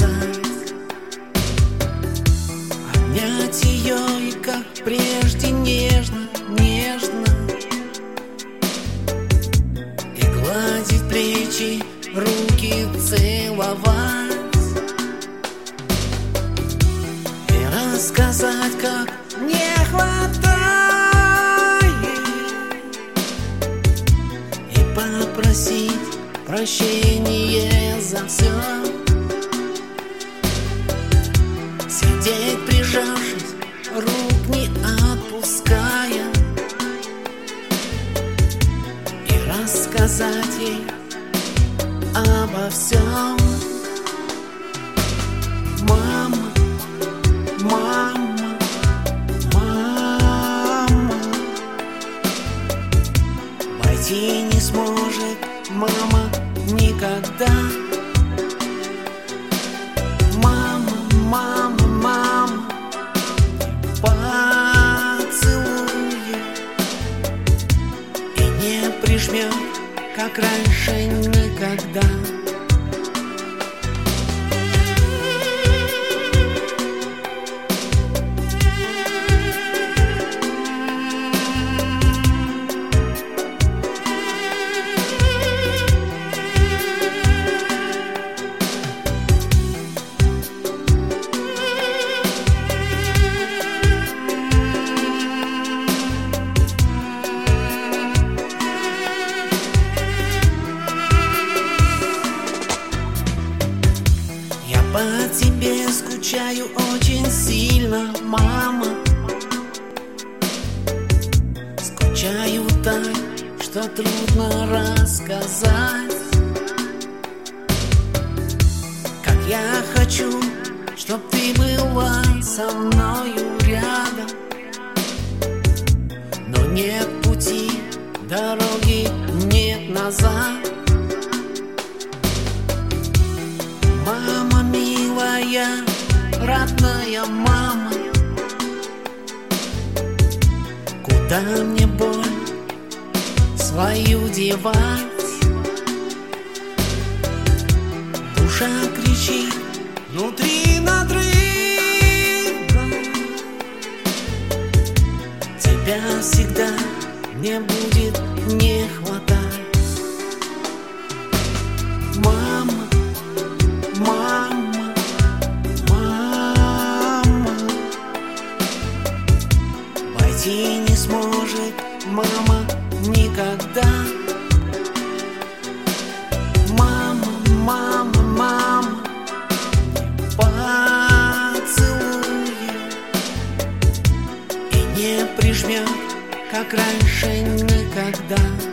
сказать, обнять ее и как прежде нежно, нежно, и гладить плечи, руки целовать, и рассказать, как не хватает, и попросить прощение за все. Сидеть прижавшись, рук не отпуская, и рассказать ей обо всем. Мама, мама, мама, войти не сможет мама никогда. Мама, мама, мама, поцелует и не прижмет, как раньше никогда. По тебе скучаю очень сильно, мама. Скучаю так, что трудно рассказать. Как я хочу, чтоб ты была со мною рядом, но нет пути, дороги нет назад. Мама милая, родная мама, куда мне боль свою девать? Душа кричит, внутри надрыв, тебя всегда мне будет не хватать. Мама, мама, мама, войти не сможет мама никогда. Мама, мама, мама, поцелует и не прижмет, как раньше никогда.